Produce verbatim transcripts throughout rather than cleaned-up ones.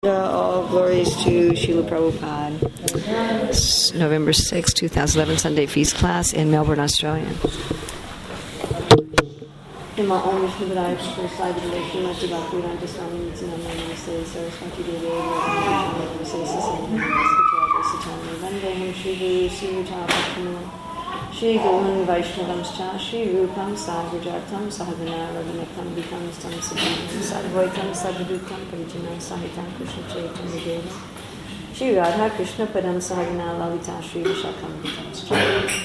All glories to Srila Prabhupada. It's November sixth, twenty eleven, Sunday Feast Class in Melbourne, Australia. In my own Vishnupadaya Prasad Srimati Bhaktivedanta Swami Nityananda Namaste Saraswati Devi Namaste Sasana Vandeham Shri Guru Sri Ruta Shri Gurun Vaishnavamscha Shri Rupam Sagrajatam Sahagana Raghunattam Vikam Stam Siddham Sadvaitam Sadhutam Parijinam Sahitam Krishna Chaitanya Deva Shri Radha Krishna Padam Sahagana Lalita Shri Vishakam Vitamscha.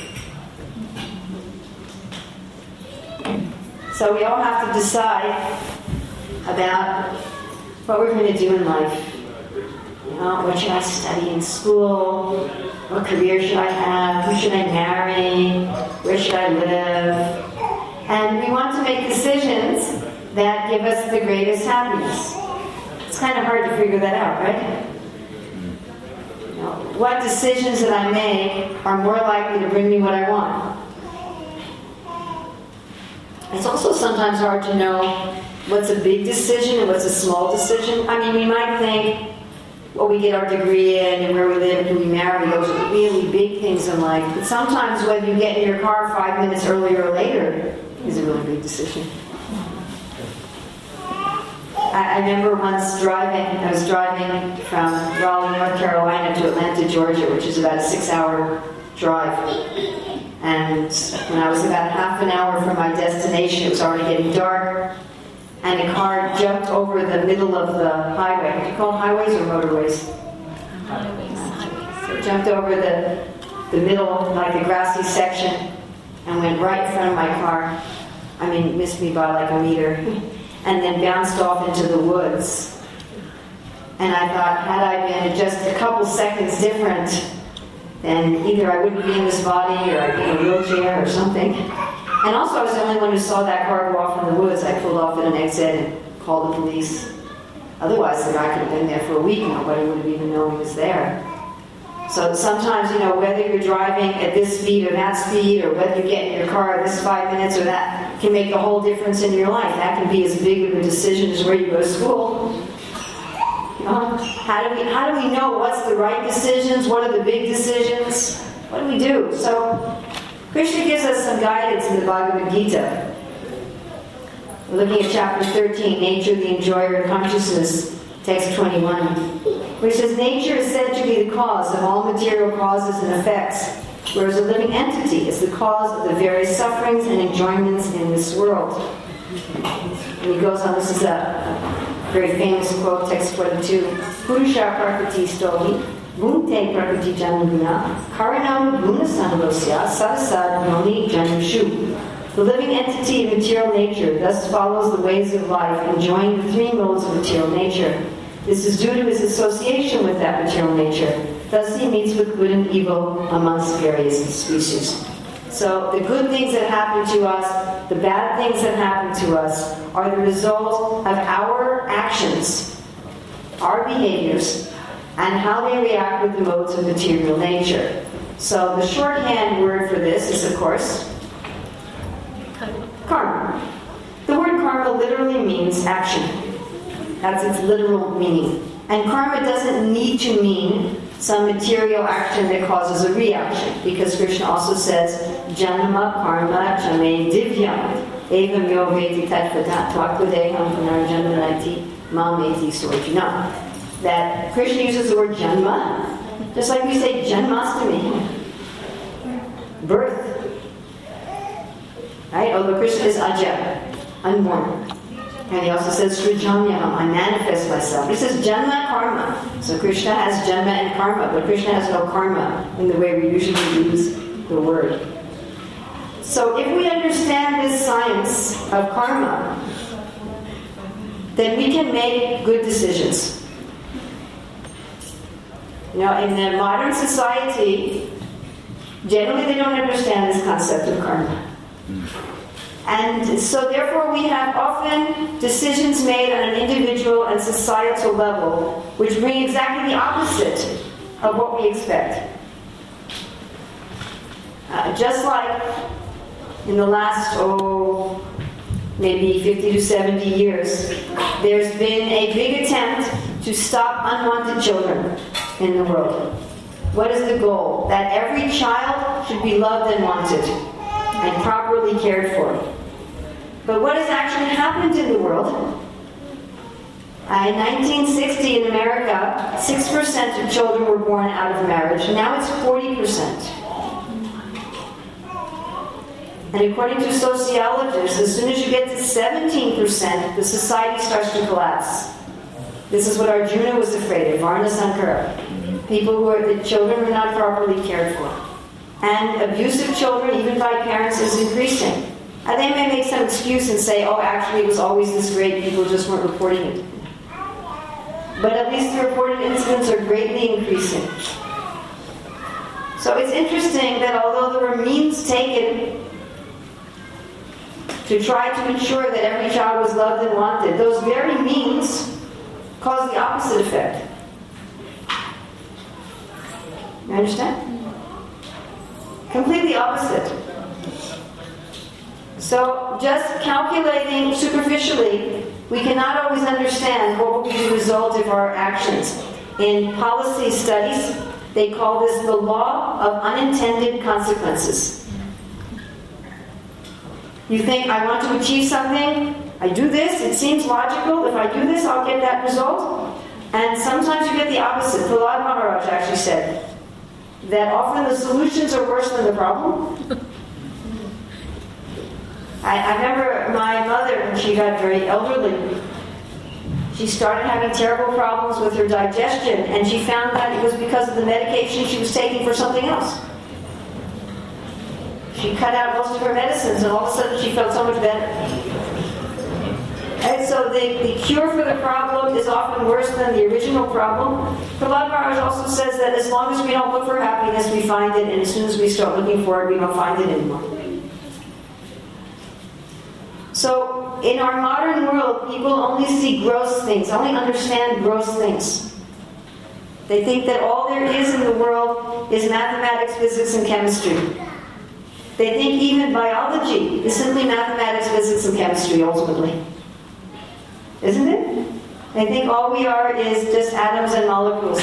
So we all have to decide about what we're going to do in life. You know, what should I study in school? What career should I have? Who should I marry? Where should I live? And we want to make decisions that give us the greatest happiness. It's kind of hard to figure that out, right? You know, what decisions that I make are more likely to bring me what I want? It's also sometimes hard to know what's a big decision and what's a small decision. I mean, we might think, what we get our degree in and where we live and who we marry, those are really big things in life. But sometimes whether you get in your car five minutes earlier or later is a really big decision. I, I remember once driving, I was driving from Raleigh, North Carolina to Atlanta, Georgia, which is about a six-hour drive. And when I was about half an hour from my destination, it was already getting dark. And a car jumped over the middle of the highway. What do you call highways or motorways? Highways. Highways. It jumped over the, the middle, like the grassy section, and went right in front of my car. I mean, missed me by like a meter. And then bounced off into the woods. And I thought, had I been just a couple seconds different, then either I wouldn't be in this body or I'd be in a wheelchair or something. And also, I was the only one who saw that car go off in the woods. I pulled off at an exit and called the police. Otherwise, the guy could have been there for a week and nobody would have even known he was there. So sometimes, you know, whether you're driving at this speed or that speed, or whether you get in your car this five minutes or that, can make a whole difference in your life. That can be as big of a decision as where you go to school. You know, how do we how do we know what's the right decisions? What are the big decisions? What do we do? So Krishna gives us some guidance in the Bhagavad Gita. We're looking at chapter thirteen, Nature, the Enjoyer of Consciousness, text twenty-one, which says, nature is said to be the cause of all material causes and effects, whereas a living entity is the cause of the various sufferings and enjoyments in this world. And he goes on, this is a very famous quote, text twenty-two, Purusha Prakriti Stohi, Bhunte Prakriti Janaguna, Karanam Gunasanavasya, Sadasad Noni Janushu. The living entity of material nature thus follows the ways of life, enjoying the three modes of material nature. This is due to his association with that material nature. Thus he meets with good and evil amongst various species. So the good things that happen to us, the bad things that happen to us, are the result of our actions, our behaviors, and how they react with the modes of material nature. So the shorthand word for this is, of course, karma. The word karma literally means action. That's its literal meaning. And karma doesn't need to mean some material action that causes a reaction, because Krishna also says, Janama karma jame divyam evam yo veti tatvatat tvakvadeham punarjanmanati mameti sorjuna. That Krishna uses the word janma, just like we say janmastami, birth. Right? Although Krishna is aja, unborn. And he also says srijanyaham, I manifest myself. He says janma karma. So Krishna has janma and karma, but Krishna has no karma in the way we usually use the word. So if we understand this science of karma, then we can make good decisions. You know, in the modern society, generally they don't understand this concept of karma. And so therefore we have often decisions made on an individual and societal level which bring exactly the opposite of what we expect. Uh, just like in the last, oh, maybe fifty to seventy years, there's been a big attempt to stop unwanted children in the world. What is the goal? That every child should be loved and wanted and properly cared for. But what has actually happened in the world? Uh, in nineteen sixty in America, six percent of children were born out of marriage. Now it's forty percent. And according to sociologists, as soon as you get to seventeen percent, the society starts to collapse. This is what Arjuna was afraid of, Varna Sankara. People who are, the children are not properly cared for. And abuse of children, even by parents, is increasing. And they may make some excuse and say, oh, actually it was always this great, people just weren't reporting it. But at least the reported incidents are greatly increasing. So it's interesting that although there were means taken to try to ensure that every child was loved and wanted, those very means cause the opposite effect. You understand? Completely opposite. So, just calculating superficially, we cannot always understand what will be the result of our actions. In policy studies, they call this the law of unintended consequences. You think, I want to achieve something, I do this, it seems logical, if I do this, I'll get that result. And sometimes you get the opposite. Prahlad Maharaj actually said that often the solutions are worse than the problem. I, I remember my mother, when she got very elderly, she started having terrible problems with her digestion, and she found that it was because of the medication she was taking for something else. She cut out most of her medicines, and all of a sudden she felt so much better. And so the, the cure for the problem is often worse than the original problem. Prahlad Maharaj also says that as long as we don't look for happiness, we find it, and as soon as we start looking for it, we don't find it anymore. So, in our modern world, people only see gross things, only understand gross things. They think that all there is in the world is mathematics, physics, and chemistry. They think even biology is simply mathematics, physics, and chemistry, ultimately. Isn't it? They think all we are is just atoms and molecules.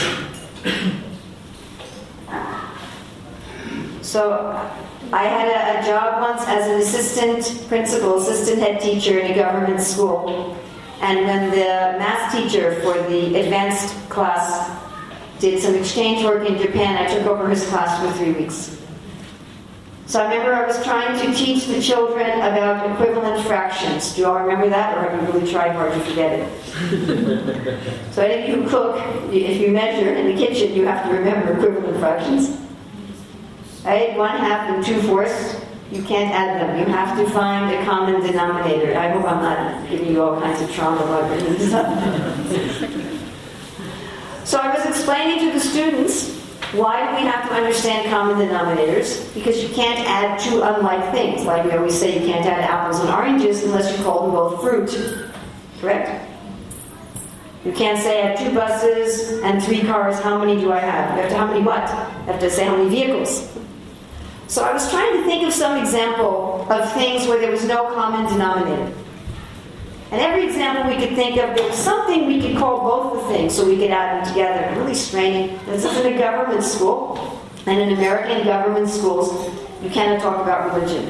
So, I had a, a job once as an assistant principal, assistant head teacher in a government school. And when the math teacher for the advanced class did some exchange work in Japan, I took over his class for three weeks. So I remember I was trying to teach the children about equivalent fractions. Do you all remember that, or have you really tried hard to forget it? So if you cook, if you measure in the kitchen, you have to remember equivalent fractions. Right? One half and two fourths, you can't add them. You have to find a common denominator. I hope I'm not giving you all kinds of trauma about bringing this up. So I was explaining to the students, why do we have to understand common denominators? Because you can't add two unlike things. Like we always say, you can't add apples and oranges unless you call them both fruit. Correct? You can't say I have two buses and three cars, how many do I have? You have to, how many what? You have to say how many vehicles. So I was trying to think of some example of things where there was no common denominator. And every example we could think of, there was something we could call both the things so we could add them together. Really straining. This is in a government school. And in American government schools, you cannot talk about religion.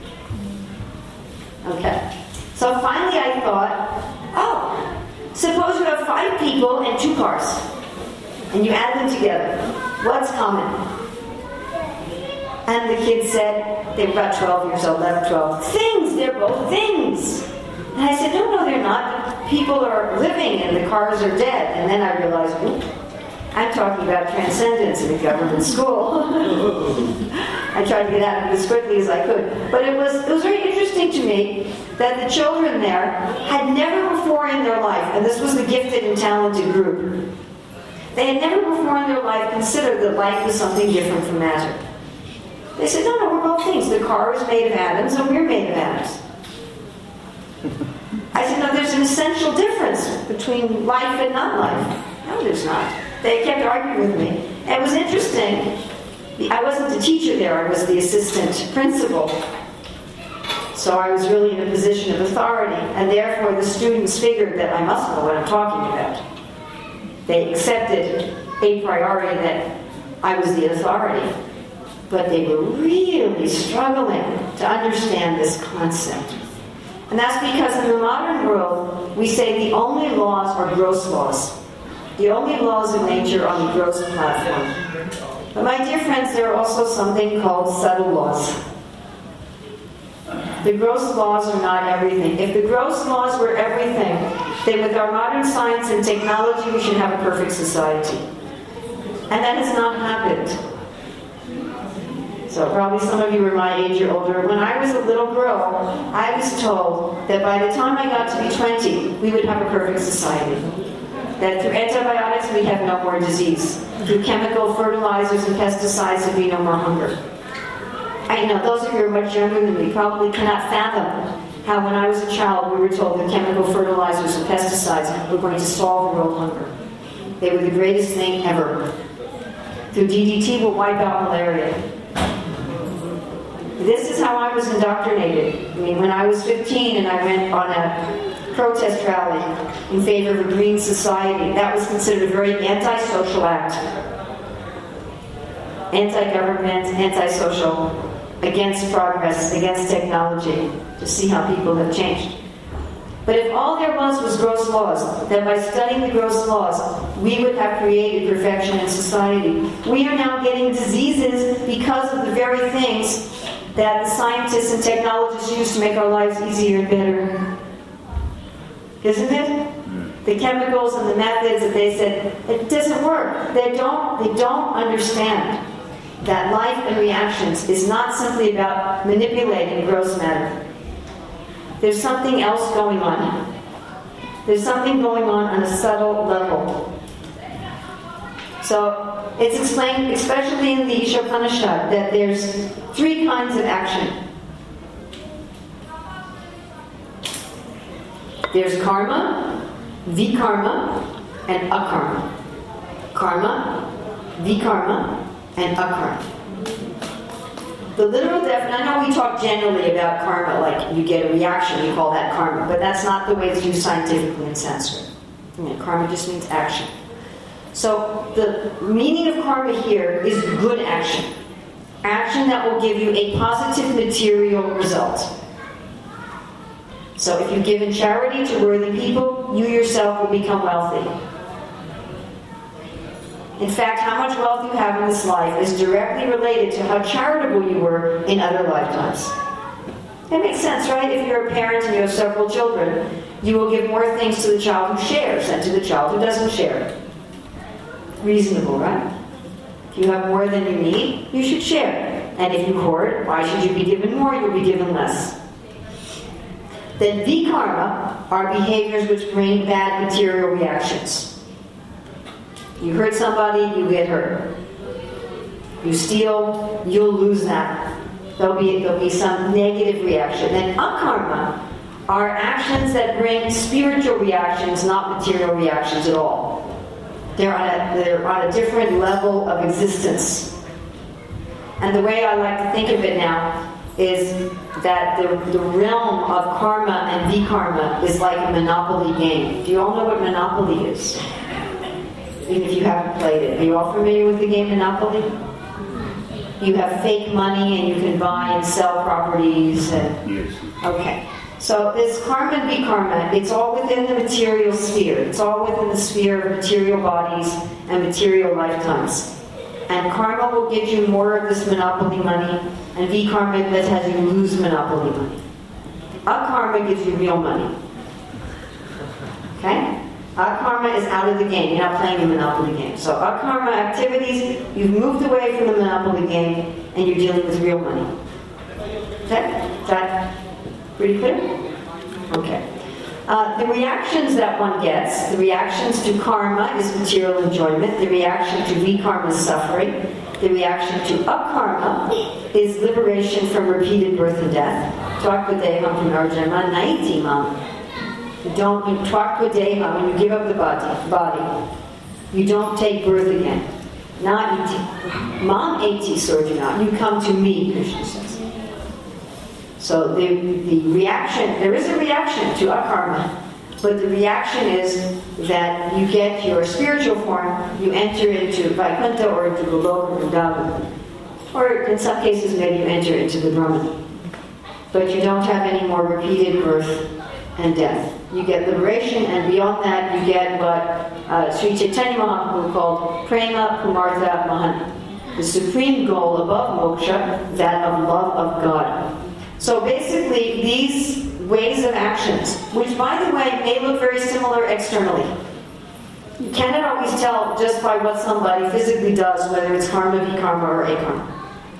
Okay. So finally I thought, oh, suppose you have five people and two cars. And you add them together. What's common? And the kids said, they were about twelve years old, eleven, twelve. Things! They're both things! And I said, no, no, they're not. People are living and the cars are dead. And then I realized, ooh, I'm talking about transcendence in a government school. I tried to get out of it as quickly as I could. But it was, it was very interesting to me that the children there had never before in their life, and this was the gifted and talented group, they had never before in their life considered that life was something different from matter. They said, no, no, we're both things. The car is made of atoms and we're made of atoms. I said, no, there's an essential difference between life and non-life. No, there's not. They kept arguing with me. And it was interesting. I wasn't the teacher there. I was the assistant principal. So I was really in a position of authority. And therefore, the students figured that I must know what I'm talking about. They accepted a priori that I was the authority, but they were really struggling to understand this concept. And that's because in the modern world, we say the only laws are gross laws. The only laws of nature on the gross platform. But my dear friends, there are also something called subtle laws. The gross laws are not everything. If the gross laws were everything, then with our modern science and technology, we should have a perfect society. And that has not happened. So probably some of you are my age or older. When I was a little girl, I was told that by the time I got to be twenty, we would have a perfect society. That through antibiotics, we'd have no more disease. Through chemical fertilizers and pesticides, there'd be no more hunger. I know those of you who are much younger than me probably cannot fathom how when I was a child we were told that chemical fertilizers and pesticides were going to solve world hunger. They were the greatest thing ever. Through D D T, we'll wipe out malaria. This is how I was indoctrinated. I mean, when I was fifteen and I went on a protest rally in favor of a green society, that was considered a very antisocial act. Anti-government, antisocial, against progress, against technology, to see how people have changed. But if all there was was gross laws, then by studying the gross laws, we would have created perfection in society. We are now getting diseases because of the very things that the scientists and technologists use to make our lives easier and better. Isn't it? The chemicals and the methods that they said, it doesn't work. They don't, they don't understand that life and reactions is not simply about manipulating gross matter. There's something else going on. There's something going on on a subtle level. So it's explained, especially in the Ishopanishad, that there's three kinds of action. There's karma, vikarma, and akarma. Karma, vikarma, and akarma. The literal definition, I know we talk generally about karma, like you get a reaction, you call that karma, but that's not the way it's used scientifically in Sanskrit. I mean, karma just means action. So the meaning of karma here is good action. Action that will give you a positive material result. So if you've given charity to worthy people, you yourself will become wealthy. In fact, how much wealth you have in this life is directly related to how charitable you were in other lifetimes. That makes sense, right? If you're a parent and you have several children, you will give more things to the child who shares than to the child who doesn't share. Reasonable, right? If you have more than you need, you should share. And if you hoard, why should you be given more? You'll be given less. Then vikarma are behaviors which bring bad material reactions. You hurt somebody, you get hurt. You steal, you'll lose that. There'll be, there'll be some negative reaction. Then akarma are actions that bring spiritual reactions, not material reactions at all. They're on a, they're on a different level of existence. And the way I like to think of it now is that the, the realm of karma and vikarma is like a Monopoly game. Do you all know what Monopoly is? Even if you haven't played it. Are you all familiar with the game Monopoly? You have fake money and you can buy and sell properties. And, yes. Okay. So this karma and vikarma, it's all within the material sphere. It's all within the sphere of material bodies and material lifetimes. And karma will give you more of this monopoly money, and vikarma that has you lose monopoly money. Akarma gives you real money. Okay? Akarma is out of the game. You're not playing the monopoly game. So akarma activities, you've moved away from the monopoly game, and you're dealing with real money. Okay? Is that pretty clear? Okay. Uh, the reactions that one gets, the reactions to karma is material enjoyment. The reaction to vikarma is suffering. The reaction to akarma is liberation from repeated birth and death. Twakpadeham from Arjuna Naitimam. You don't, you twakpadeham, when you give up the body, body, you don't take birth again. Not iti. Mam eti Sarjuna. You come to me, Krishna says. So the, the reaction, there is a reaction to akarma, but the reaction is that you get your spiritual form, you enter into Vaikuntha or into the Loka Vrindavan. Or in some cases, maybe you enter into the Brahman. But you don't have any more repeated birth and death. You get liberation, and beyond that, you get what uh, Sri Chaitanya Mahaprabhu called Prema Pumartha Mahana, the supreme goal above moksha, that of love of God. So basically, these ways of actions, which by the way may look very similar externally. You cannot always tell just by what somebody physically does whether it's karma, vikarma, or akarma.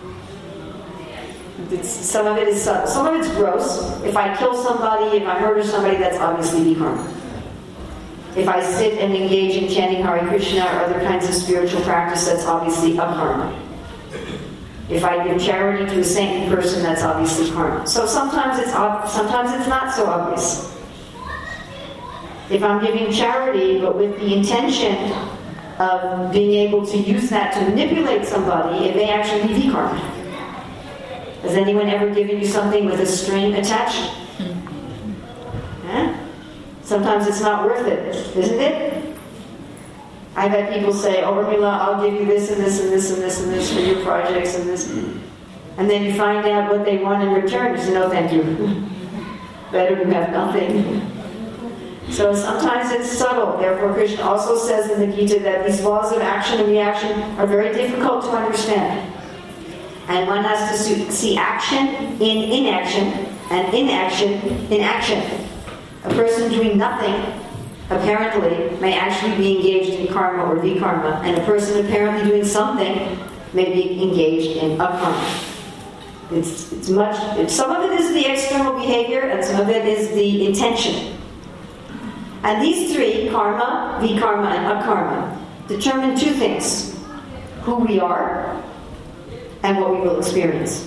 It's, some of it is subtle. Some of it's gross. If I kill somebody, if I murder somebody, that's obviously vikarma. If I sit and engage in chanting Hare Krishna or other kinds of spiritual practice, that's obviously akarma. If I give charity to a saintly person, that's obviously karma. So sometimes it's ob- sometimes it's not so obvious. If I'm giving charity, but with the intention of being able to use that to manipulate somebody, it may actually be vikarma. Has anyone ever given you something with a string attached? Huh? Sometimes it's not worth it, isn't it? I've had people say, oh, Urmila, I'll give you this and this and this and this and this for your projects and this. And then you find out what they want in return. You say, no, thank you. Better to have nothing. So sometimes it's subtle. Therefore, Krishna also says in the Gita that these laws of action and reaction are very difficult to understand. And one has to see action in inaction and inaction in action. A person doing nothing apparently may actually be engaged in karma or vikarma, and a person apparently doing something may be engaged in akarma. It's, it's much. It's, some of it is the external behavior, and some of it is the intention. And these three, karma, vikarma, and akarma, determine two things: who we are and what we will experience.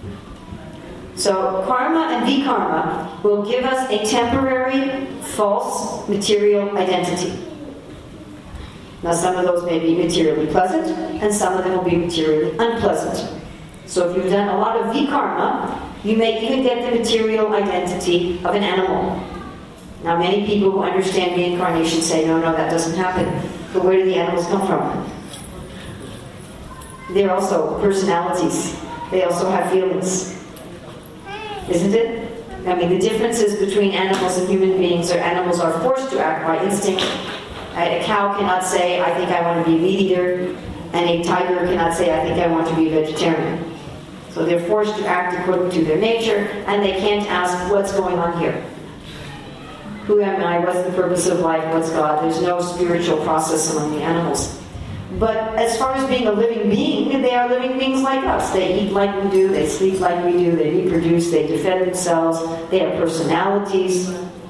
So karma and vikarma will give us a temporary, false, material identity. Now some of those may be materially pleasant, and some of them will be materially unpleasant. So if you've done a lot of vikarma, you may even get the material identity of an animal. Now many people who understand reincarnation say, no, no, that doesn't happen. But where do the animals come from? They're also personalities. They also have feelings. Isn't it? I mean, the differences between animals and human beings are animals are forced to act by instinct. A cow cannot say, I think I want to be a meat eater, and a tiger cannot say, I think I want to be a vegetarian. So they're forced to act according to their nature, and they can't ask, what's going on here? Who am I? What's the purpose of life? What's God? There's no spiritual process among the animals. But as far as being a living being, they are living beings like us. They eat like we do, they sleep like we do, they reproduce, they defend themselves, they have personalities.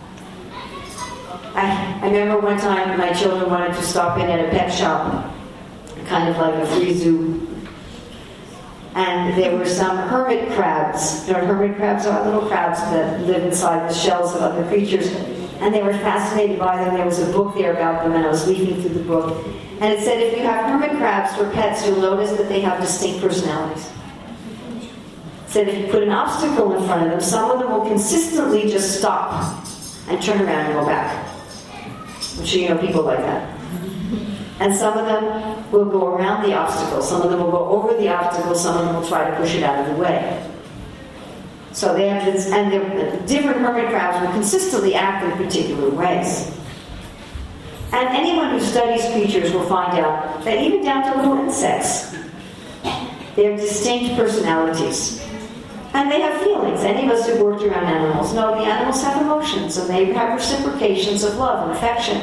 I, I remember one time my children wanted to stop in at a pet shop, kind of like a free zoo. And there were some hermit crabs. You know what hermit crabs are? Little crabs that live inside the shells of other creatures. And they were fascinated by them. There was a book there about them, and I was leafing through the book. And it said if you have hermit crabs for pets, you'll notice that they have distinct personalities. It said if you put an obstacle in front of them, some of them will consistently just stop and turn around and go back. I'm sure you know people like that. And some of them will go around the obstacle. Some of them will go over the obstacle. Some of them will try to push it out of the way. So they have this, and the different hermit crabs will consistently act in particular ways. And anyone who studies creatures will find out that even down to little insects, they have distinct personalities. And they have feelings. Any of us who worked around animals know the animals have emotions, and they have reciprocations of love and affection.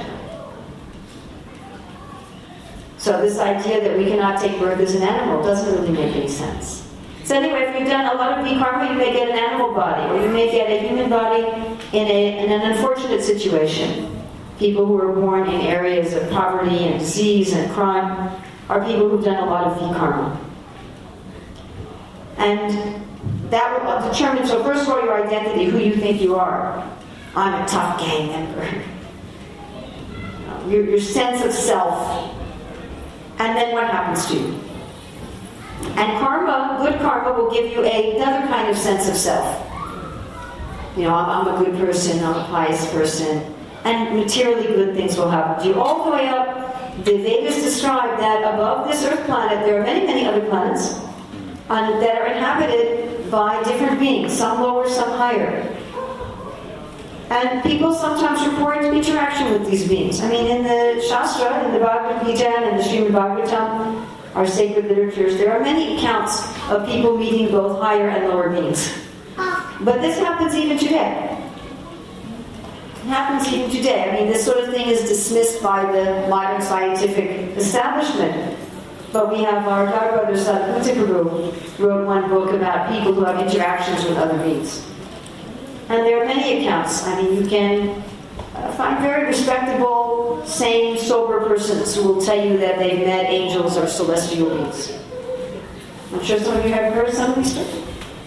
So this idea that we cannot take birth as an animal doesn't really make any sense. So anyway, if you've done a lot of vikarma, you may get an animal body, or you may get a human body in, a, in an unfortunate situation. People who are born in areas of poverty and disease and crime are people who've done a lot of vikarma. And that will determine, so first of all, your identity, who you think you are. I'm a tough gang member. Your, your sense of self. And then what happens to you? And karma, good karma, will give you a, another kind of sense of self. You know, I'm, I'm a good person, I'm a pious person. and materially good things will happen to you. All the way up, the Vedas describe that above this Earth planet, there are many, many other planets um, that are inhabited by different beings, some lower, some higher. And people sometimes report interaction with these beings. I mean, in the Shastra, in the Bhagavad Gita, and in the Srimad Bhagavatam, our sacred literatures, there are many accounts of people meeting both higher and lower beings. But this happens even today. It happens even today. I mean, this sort of thing is dismissed by the modern scientific establishment. But we have our God brother Sadhguru Prabhu wrote one book about people who have interactions with other beings. And there are many accounts. I mean, you can uh, find very respectable, sane, sober persons who will tell you that they've met angels or celestial beings. I'm sure some of you have heard some of these stories.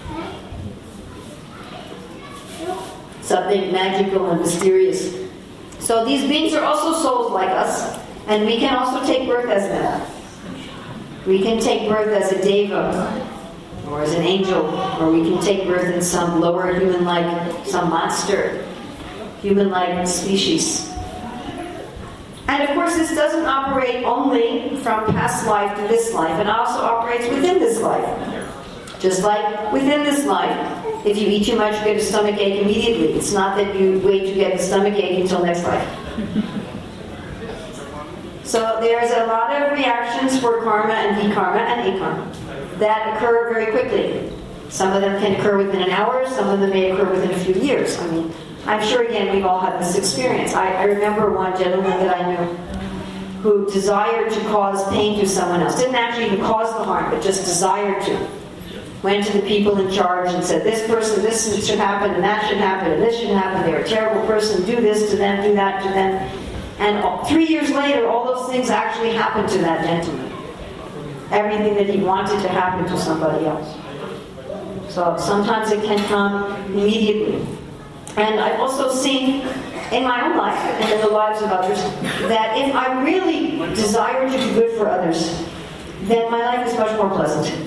Something magical and mysterious. So these beings are also souls like us, and we can also take birth as them. We can take birth as a deva, or as an angel, or we can take birth in some lower human-like, some monster, human-like species. And of course, this doesn't operate only from past life to this life, it also operates within this life. Just like within this life, if you eat too much, you get a stomach ache immediately. It's not that you wait to get the stomach ache until next life. So there's a lot of reactions for karma and vikarma and akarma that occur very quickly. Some of them can occur within an hour, some of them may occur within a few years. I mean, I'm sure again we've all had this experience. I, I remember one gentleman that I knew who desired to cause pain to someone else. Didn't actually even cause the harm, but just desired to. Went to the people in charge and said, this person, this should happen, and that should happen, and this should happen. They're a terrible person. Do this to them, do that to them. And all, three years later, all those things actually happened to that gentleman. Everything that he wanted to happen to somebody else. So sometimes it can come immediately. And I've also seen in my own life and in the lives of others that if I really desire to do good for others, then my life is much more pleasant.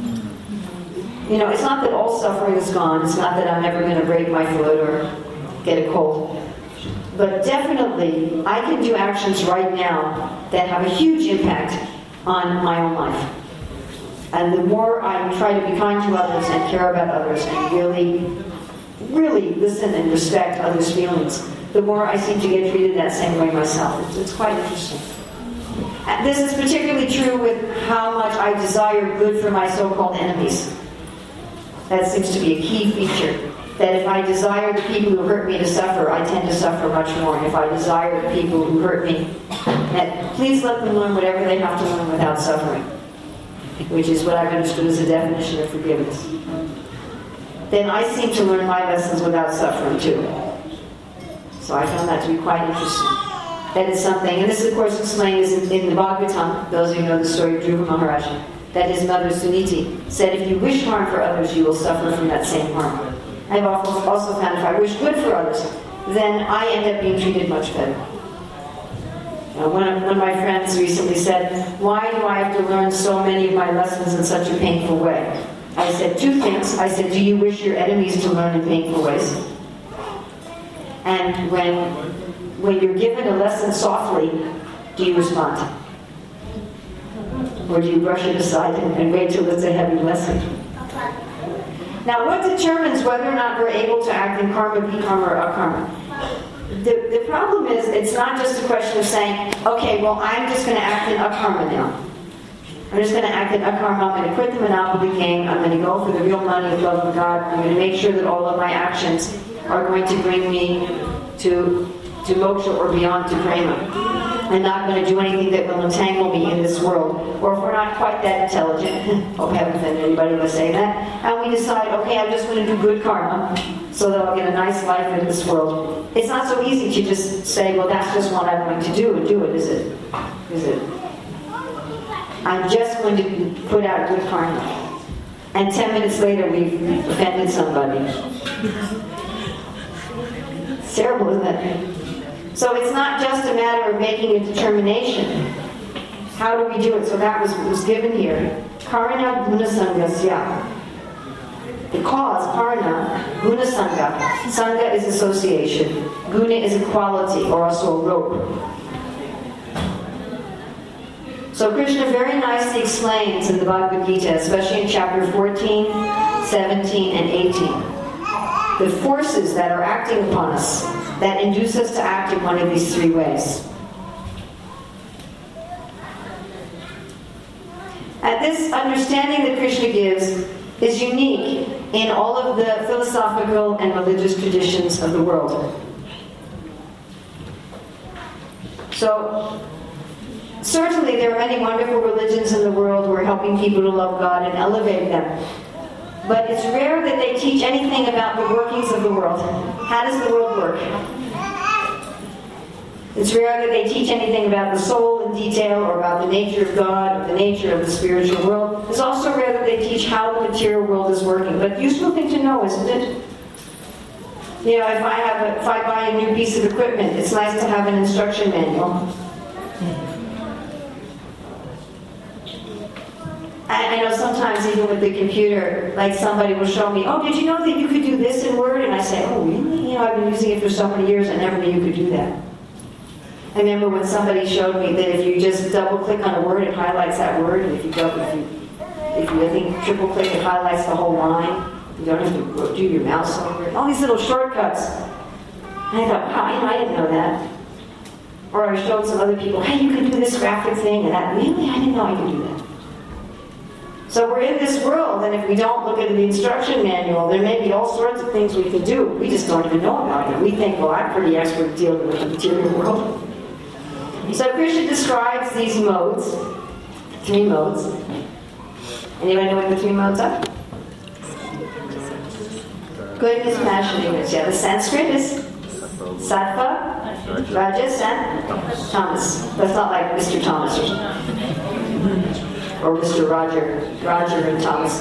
You know, it's not that all suffering is gone. It's not that I'm ever going to break my foot or get a cold. But definitely, I can do actions right now that have a huge impact on my own life. And the more I try to be kind to others and care about others and really, really listen and respect others' feelings, the more I seem to get treated that same way myself. It's, it's quite interesting. And this is particularly true with how much I desire good for my so-called enemies. That seems to be a key feature. That if I desire the people who hurt me to suffer, I tend to suffer much more. And if I desire the people who hurt me, that please let them learn whatever they have to learn without suffering, which is what I've understood as a definition of forgiveness. Then I seem to learn my lessons without suffering too. So I found that to be quite interesting. That is something, and this is of course explained in, in the Bhagavatam, those of you who know the story of Dhruva Maharaj, that his mother Suniti said, if you wish harm for others, you will suffer from that same harm. I've also found if I wish good for others, then I end up being treated much better. Uh, one, of, one of my friends recently said, why do I have to learn so many of my lessons in such a painful way? I said two things. I said, do you wish your enemies to learn in painful ways? And when, when you're given a lesson softly, do you respond? Or do you brush it aside and, and wait till it's a heavy lesson? Now, what determines whether or not we're able to act in karma, vikarma, or akarma? The, the problem is, it's not just a question of saying, okay, well, I'm just going to act in akarma now. I'm just going to act in akarma, I'm going to quit the monopoly game, I'm going to go for the real money of love of God, I'm going to make sure that all of my actions are going to bring me to, to moksha or beyond to prema. I'm not going to do anything that will entangle me in this world. Or if we're not quite that intelligent, hope I haven't offended anybody by saying that, and we decide, okay, I'm just going to do good karma so that I'll get a nice life in this world. It's not so easy to just say, well, that's just what I'm going to do and do it, is it? Is it? I'm just going to put out good karma. And ten minutes later, we've offended somebody. It's terrible, isn't it? So it's not just a matter of making a determination. How do we do it? So that was, was given here. Karana guna sangasya. The cause, karna, guna sangha. Sangha is association. Guna is a quality, or also a rope. So Krishna very nicely explains in the Bhagavad Gita, especially in chapter fourteen, seventeen, and eighteen, the forces that are acting upon us, that induce us to act in one of these three ways. And this understanding that Krishna gives is unique in all of the philosophical and religious traditions of the world. So, certainly there are many wonderful religions in the world who are helping people to love God and elevate them. But it's rare that they teach anything about the workings of the world. How does the world work? It's rare that they teach anything about the soul in detail, or about the nature of God, or the nature of the spiritual world. It's also rare that they teach how the material world is working. But useful thing to know, isn't it? You know, if I have a, if I buy a new piece of equipment, it's nice to have an instruction manual. I, I know sometimes even with the computer, like somebody will show me, oh, did you know that you could do this in Word? And I say, oh, really? You know, I've been using it for so many years, I never knew you could do that. I remember when somebody showed me that if you just double click on a word, it highlights that word, and if you go, if you, if you I think triple click, it highlights the whole line. You don't have to do your mouse over it. All these little shortcuts. And I thought, wow, I didn't know that. Or I showed some other people, hey, you can do this graphic thing, and that. Really, I didn't know I could do that. So we're in this world, and if we don't look at the instruction manual, there may be all sorts of things we can do. We just don't even know about it. We think, well, I'm pretty expert dealing with the material world. So Krishna describes these modes, three modes. Anybody know what the three modes are? Goodness, passion, ignorance. Yeah, the Sanskrit is Sattva, Rajas, and Tamas. That's not like Mister Thomas or, or Mister Roger, Roger and Thomas.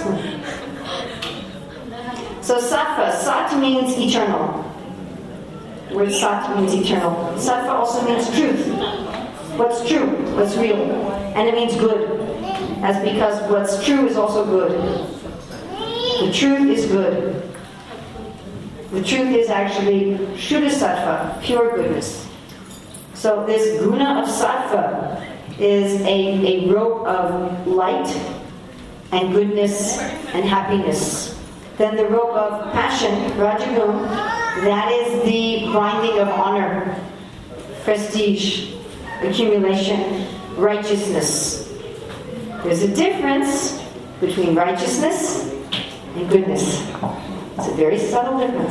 So Sattva, Sat means eternal. The word Sat means eternal. Sattva also means truth. What's true, what's real. And it means good. That's because what's true is also good. The truth is good. The truth is actually Shuddha Sattva, pure goodness. So this guna of Sattva is a, a rope of light and goodness and happiness. Then the rope of passion, Rajagun, that is the binding of honor, prestige, accumulation, righteousness. There's a difference between righteousness and goodness. It's a very subtle difference.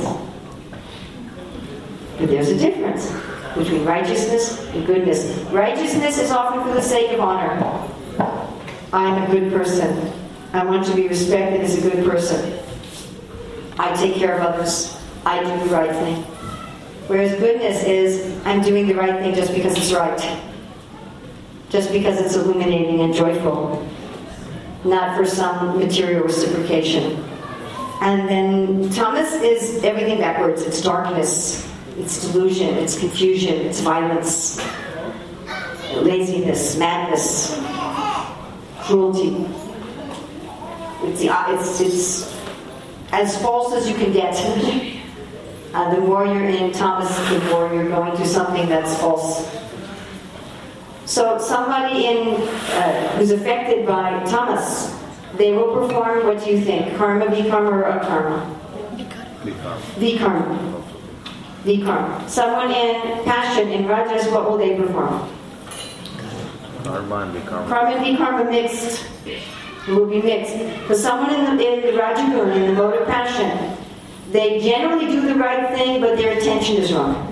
But there's a difference between righteousness and goodness. Righteousness is often for the sake of honor. I'm a good person. I want to be respected as a good person. I take care of others. I do the right thing. Whereas goodness is, I'm doing the right thing just because it's right. Just because it's illuminating and joyful. Not for some material reciprocation. And then Tamas is everything backwards. It's darkness. It's delusion. It's confusion. It's violence. Laziness. Madness. Cruelty. It's, the, it's, it's as false as you can get. Uh, the more you're in Tamas, the more you're going to something that's false. So somebody in uh, who's affected by Tamas, they will perform, what do you think? Karma, vikarma, or akarma? Vikarma. Vikarma. Someone in passion, in rajas, what will they perform? Karma and vikarma. Karma and vikarma mixed. It will be mixed. But someone in the, in the rajagun, in the mode of passion, they generally do the right thing, but their intention is wrong.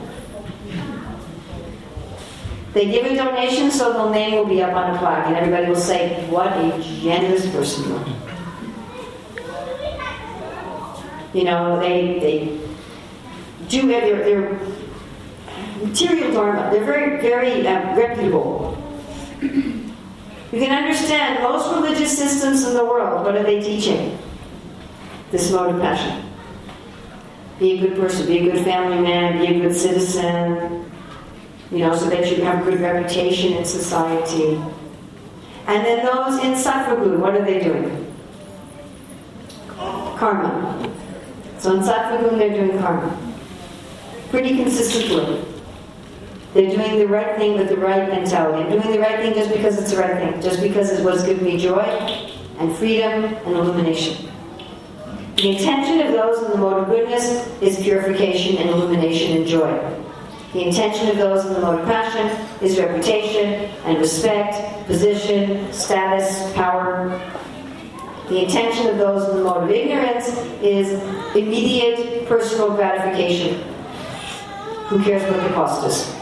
They give a donation, so their name will be up on a plaque, and everybody will say, what a generous person you are. You know, they they do have their, their material dharma. They're very, very uh, reputable. You can understand most religious systems in the world, what are they teaching? This mode of passion. Be a good person, be a good family man, be a good citizen, you know, so that you have a good reputation in society. And then those in Sattva-gun, what are they doing? karma. So in Sattva Gun, they're doing karma. Pretty consistently. They're doing the right thing with the right mentality. I'm doing the right thing just because it's the right thing. Just because it's what's given me joy and freedom and illumination. The intention of those in the mode of goodness is purification and illumination and joy. The intention of those in the mode of passion is reputation and respect, position, status, power. The intention of those in the mode of ignorance is immediate personal gratification. Who cares what the cost is?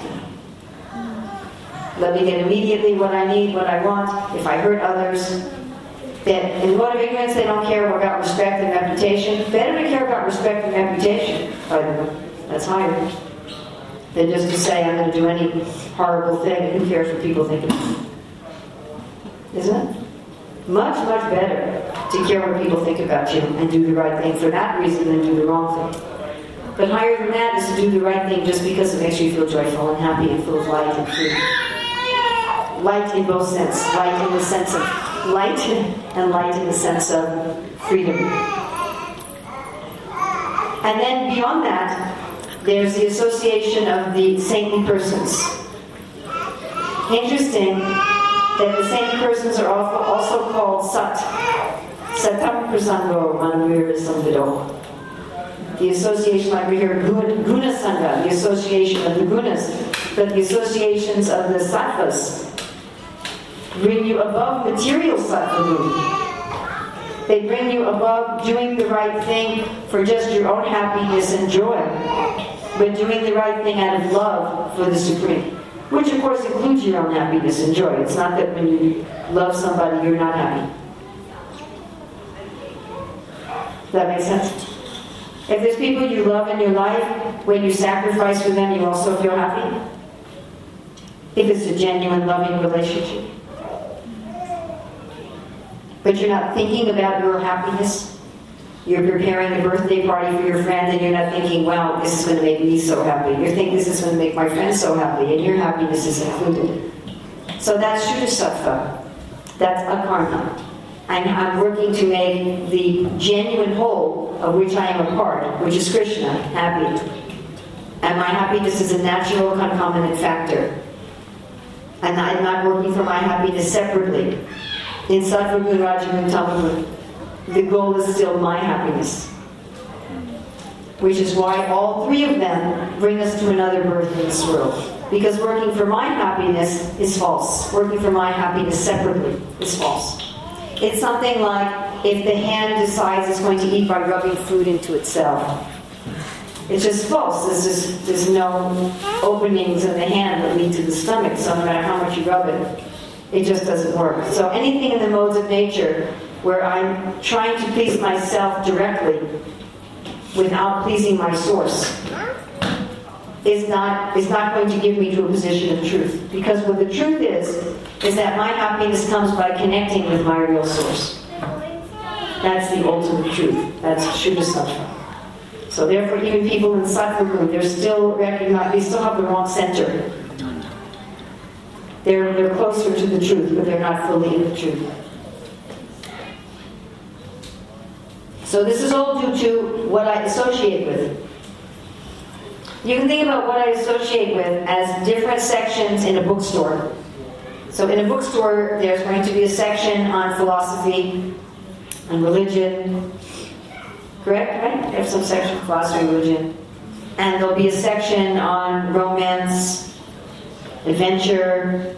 Let me get immediately what I need, what I want. If I hurt others, then in the mode of ignorance, they don't care about respect and reputation. Better to care about respect and reputation, by the way. That's higher than just to say I'm going to do any horrible thing and who cares what people think of me. Isn't it? Much, much better to care what people think about you and do the right thing for that reason than do the wrong thing. But higher than that is to do the right thing just because it makes you feel joyful and happy and full of light and free. Light in both sense. Light in the sense of light and light in the sense of freedom. And then beyond that, there's the association of the saintly persons. Interesting that the saintly persons are also called Sat. Satam Prasango Manavira Samvido. The association, like we hear, Guna Sangha, the association of the Gunas, but the associations of the Sattvas bring you above material Sattva. They bring you above doing the right thing for just your own happiness and joy, but doing the right thing out of love for the Supreme. Which of course includes your own happiness and joy. It's not that when you love somebody you're not happy. Does that make sense? If there's people you love in your life, when you sacrifice for them you also feel happy? If it's a genuine loving relationship. But you're not thinking about your happiness. You're preparing a birthday party for your friend and you're not thinking, wow, this is going to make me so happy. You're thinking this is going to make my friend so happy and your happiness is included. So that's Shuddha-sattva. That's akarma. And I'm working to make the genuine whole of which I am a part, which is Krishna, happy. And my happiness is a natural concomitant factor. And I'm not working for my happiness separately. In Sattva Gun, Rajagun, Tamagun, the goal is still my happiness. Which is why all three of them bring us to another birth in this world. Because working for my happiness is false. Working for my happiness separately is false. It's something like if the hand decides it's going to eat by rubbing food into itself. It's just false. There's, just, there's no openings in the hand that lead to the stomach, so no matter how much you rub it, it just doesn't work. So anything in the modes of nature where I'm trying to please myself directly without pleasing my source is not, is not going to give me to a position of truth. Because what the truth is, is that my happiness comes by connecting with my real source. That's the ultimate truth. That's Shuddha-sattva. So therefore, even people in Sattva Gun, they're still recognized, they still have the wrong center. They're, they're closer to the truth, but they're not fully in the truth. So this is all due to what I associate with. You can think about what I associate with as different sections in a bookstore. So in a bookstore, there's going to be a section on philosophy, on religion. Correct, right? There's some section on philosophy, religion. And there'll be a section on romance, adventure.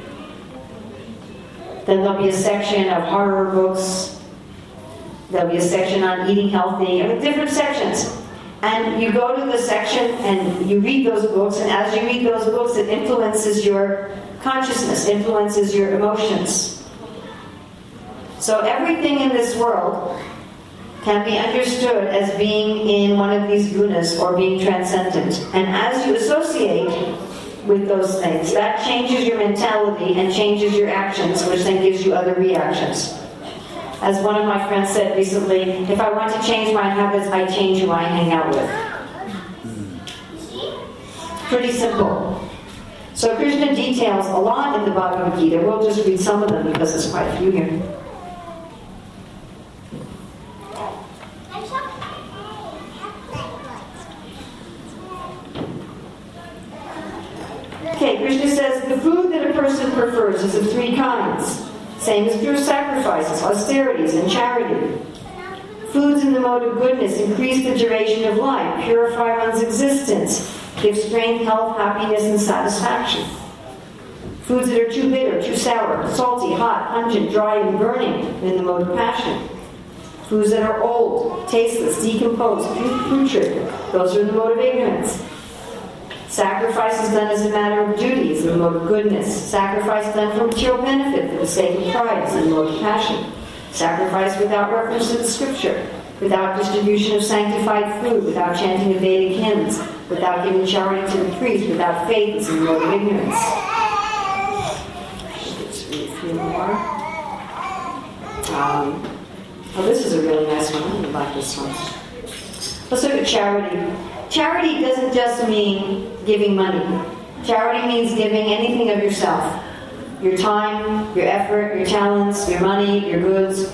Then there'll be a section of horror books. There'll be a section on eating healthy. I mean, different sections. And you go to the section and you read those books, and as you read those books, it influences your consciousness, influences your emotions. So everything in this world can be understood as being in one of these gunas or being transcendent. And as you associate with those things, that changes your mentality and changes your actions, which then gives you other reactions. As one of my friends said recently, if I want to change my habits, I change who I hang out with. Pretty simple. So Krishna details a lot in the Bhagavad Gita. We'll just read some of them because there's quite a few here. Same as pure sacrifices, austerities, and charity. Foods in the mode of goodness increase the duration of life, purify one's existence, give strength, health, happiness, and satisfaction. Foods that are too bitter, too sour, salty, hot, pungent, dry, and burning in the mode of passion. Foods that are old, tasteless, decomposed, putrid, those are in the mode of ignorance. Sacrifices done as a matter of duty is in the mode of goodness. Sacrifice done for material benefit for the sake of pride is in the mode of passion. Sacrifice without reference to the scripture, without distribution of sanctified food, without chanting of Vedic hymns, without giving charity to the priest, without faith is in the mode of ignorance. Let's read a few more. Um, oh, this is a really nice one. I really like this one. Let's look at charity. Charity doesn't just mean giving money. Charity means giving anything of yourself. Your time, your effort, your talents, your money, your goods.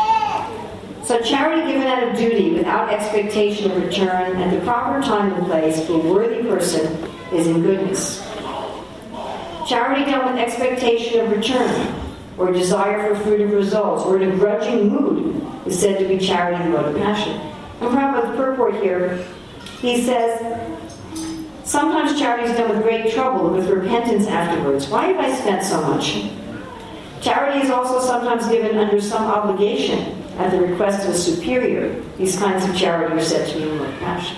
So charity given out of duty without expectation of return at the proper time and place to a worthy person is in goodness. Charity done with expectation of return or desire for fruit of results or in a grudging mood is said to be charity in the mode of passion. And Prabhupada's purport here, he says, sometimes charity is done with great trouble, with repentance afterwards. Why have I spent so much? Charity is also sometimes given under some obligation at the request of a superior. These kinds of charity are said to be in the passion.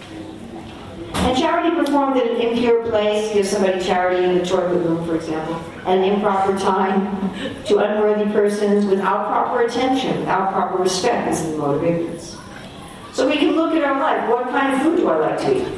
And charity performed in an impure place, give somebody charity in the toilet room, for example, at an improper time, to unworthy persons, without proper attention, without proper respect, is in the mode of ignorance. So we can look at our life. What kind of food do I like to eat?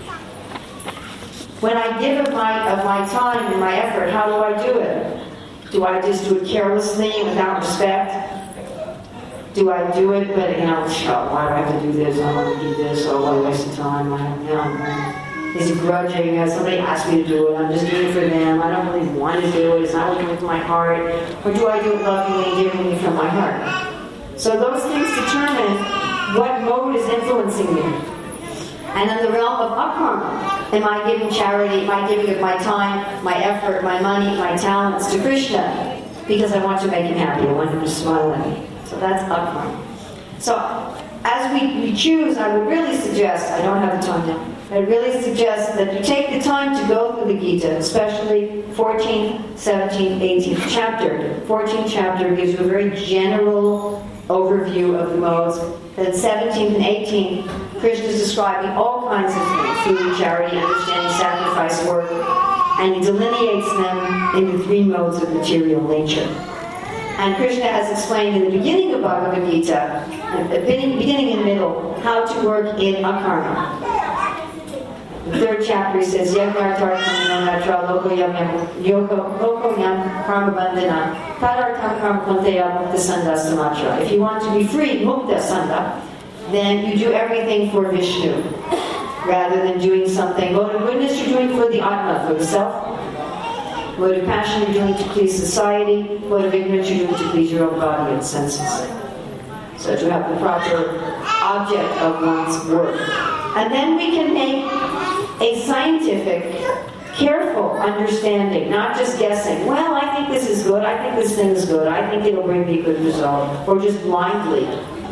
When I give of my, of my time and my effort, how do I do it? Do I just do it carelessly without respect? Do I do it, but, you know, oh, why do I have to do this? I don't want to do this. Oh, what a waste of time. I don't, you know, is it grudging? Uh, somebody asked me to do it. I'm just doing it for them. I don't really want to do it. It's not working with my heart. Or do I do it lovingly, givingly from my heart? So those things determine what mode is influencing me. And in the realm of akarma, am I giving charity, am I giving of my time, my effort, my money, my talents to Krishna because I want to make him happy, I want him to smile at me. So that's akarma. So as we, we choose, I would really suggest, I don't have the time now, I really suggest that you take the time to go through the Gita, especially fourteenth, seventeenth, eighteenth chapter. fourteenth chapter gives you a very general overview of the modes. Then seventeenth and eighteenth, Krishna is describing all kinds of things, food, charity, understanding, sacrifice, work, and he delineates them into three modes of material nature. And Krishna has explained in the beginning of Bhagavad Gita, beginning, beginning and middle, how to work in akarma. The third chapter he says, Yagnartartam natra loko yam yoko loko yam karma bandhana tadartam karma konteya mukta sanda samatra. If you want to be free, mukta sanda, then you do everything for Vishnu rather than doing something. Mode of goodness you're doing for the Atma, for the self. Mode of passion you're doing to please society. Mode of ignorance you're doing to please your own body and senses. So to have the proper object of one's work. And then we can make a scientific, careful understanding, not just guessing, well, I think this is good, I think this thing is good, I think it'll bring me a good result, or just blindly,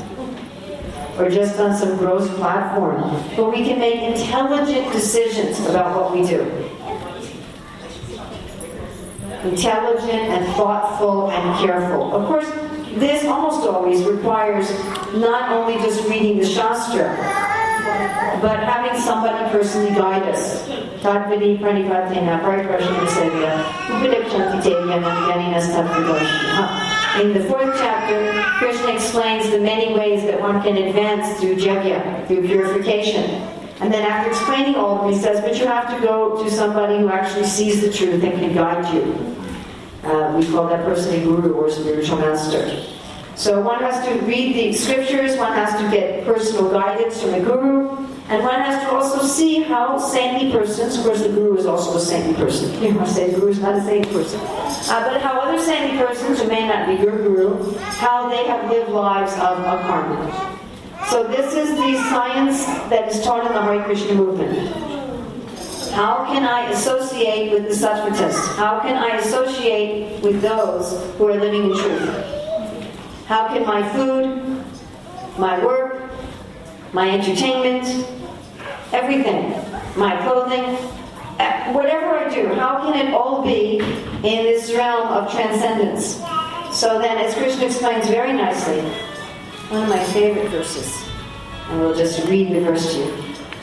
or just on some gross platform. But we can make intelligent decisions about what we do. Intelligent and thoughtful and careful. Of course, this almost always requires not only just reading the Shastra, but having somebody personally guide us. Tadvidi pranipatena pariprashna sevya upadekshantite yanamyanina tattvadoshna. In the fourth chapter, Krishna explains the many ways that one can advance through jagya, through purification. And then after explaining all of them, he says, but you have to go to somebody who actually sees the truth and can guide you. Uh, we call that person a guru or spiritual master. So one has to read the scriptures, one has to get personal guidance from the guru, and one has to also see how saintly persons, of course the guru is also a saintly person. You know, I say the guru is not a saintly person. Uh, but how other saintly persons, who may not be your guru, how they have lived lives of akarma. So this is the science that is taught in the Hare Krishna movement. How can I associate with the Sattvatas? How can I associate with those who are living in truth? How can my food, my work, my entertainment, everything, my clothing, whatever I do, how can it all be in this realm of transcendence? So then, as Krishna explains very nicely, one of my favorite verses, and we'll just read the verse to you.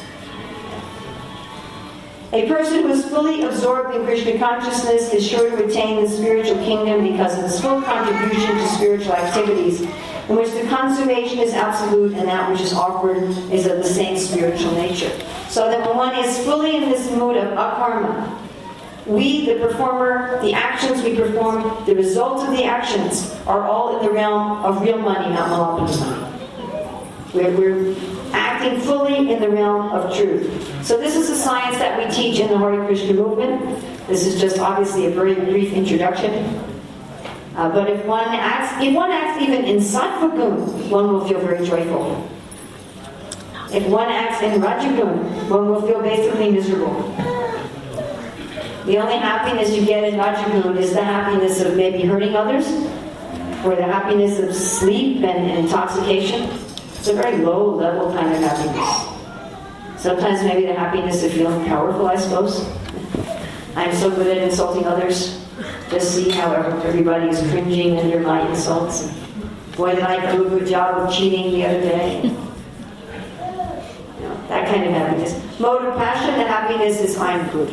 A person who is fully absorbed in Krishna consciousness is sure to retain the spiritual kingdom because of his full contribution to spiritual activities, in which the consummation is absolute and that which is offered is of the same spiritual nature. So that when one is fully in this mood of akarma, we, the performer, the actions we perform, the results of the actions are all in the realm of real money, not malapana money. We're, we're acting fully in the realm of truth. So this is a science that we teach in the Hare Krishna movement. This is just obviously a very brief introduction. Uh, but if one acts, if one acts even in sattva gun, one will feel very joyful. If one acts in rajagun, one will feel basically miserable. The only happiness you get in rajagun is the happiness of maybe hurting others, or the happiness of sleep and, and intoxication. It's a very low level kind of happiness. Sometimes maybe the happiness of feeling powerful, I suppose. I'm so good at insulting others. Just see how everybody is cringing under my insults. Boy, did I do a good job of cheating the other day. You know, that kind of happiness. Mode of passion, the happiness is I'm good.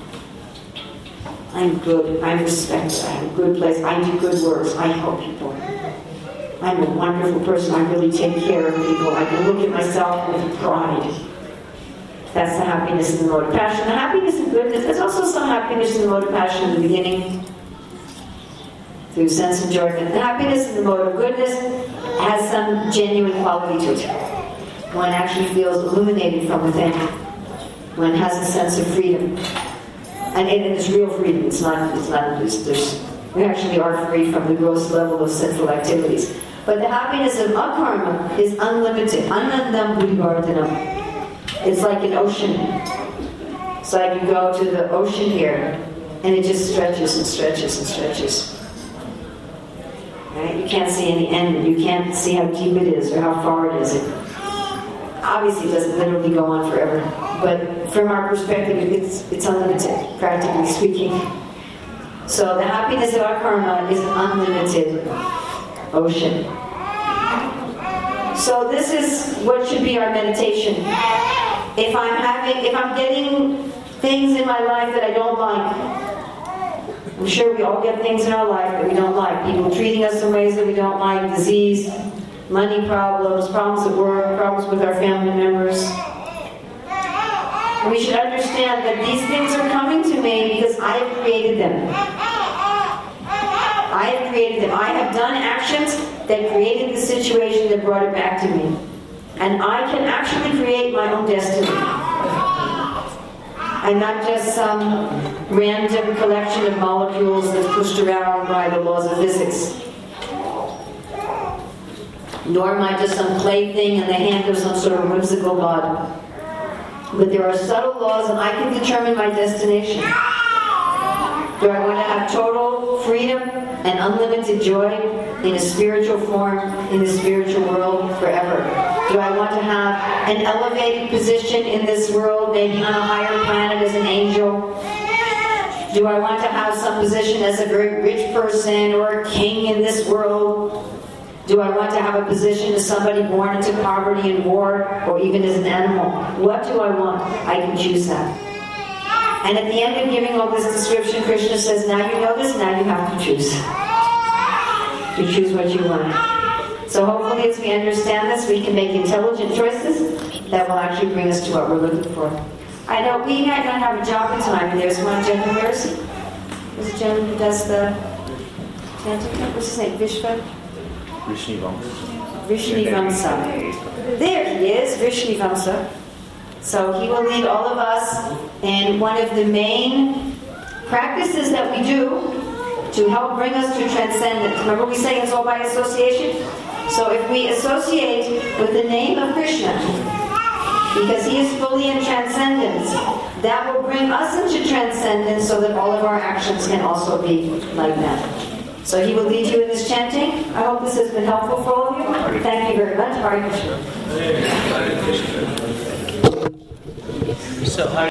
I'm good. I'm respected. I have a good place. I do good works. I help people. I'm a wonderful person. I really take care of people. I can look at myself with pride. That's the happiness in the mode of passion. The happiness in goodness, there's also some happiness in the mode of passion in the beginning, through sense enjoyment. The happiness in the mode of goodness has some genuine quality to it. One actually feels illuminated from within. One has a sense of freedom. And it is real freedom. It's not, it's not, it's, there's, we actually are free from the gross level of sinful activities. But the happiness of akarma is unlimited. Anandam buddhivardhanam. It's like an ocean. So I can go to the ocean here, and it just stretches and stretches and stretches. Right? You can't see any end. You can't see how deep it is or how far it is. It obviously doesn't literally go on forever. But from our perspective, it's, it's unlimited, practically speaking. So the happiness of our karma is an unlimited ocean. So this is what should be our meditation. If I'm having, if I'm getting things in my life that I don't like, I'm sure we all get things in our life that we don't like. People treating us in ways that we don't like, disease, money problems, problems at work, problems with our family members. We should understand that these things are coming to me because I have created them. I have created them. I have done actions that created the situation that brought it back to me. And I can actually create my own destiny. I'm not just some random collection of molecules that's pushed around by the laws of physics. Nor am I just some plaything in the hand of some sort of whimsical God. But there are subtle laws and I can determine my destination. Do I want to have total freedom and unlimited joy in a spiritual form, in the spiritual world forever? Do I want to have an elevated position in this world, maybe on a higher planet as an angel? Do I want to have some position as a very rich person or a king in this world? Do I want to have a position as somebody born into poverty and war, or even as an animal? What do I want? I can choose that. And at the end of giving all this description, Krishna says, now you know this, now you have to choose. You choose what you want. So hopefully as we understand this, we can make intelligent choices that will actually bring us to what we're looking for. I know we might not have a job in time, and there's one gentleman, where is he? There's a gentleman who does the chanting. What's his name? Vishva? Vishnivamsa. Vishnivamsa. There he is, Vishnivamsa. So he will lead all of us in one of the main practices that we do to help bring us to transcendence. Remember we say it's all by association? So if we associate with the name of Krishna, because he is fully in transcendence. That will bring us into transcendence so that all of our actions can also be like that. So he will lead you in this chanting. I hope this has been helpful for all of you. Thank you very much. Hare Krishna. So,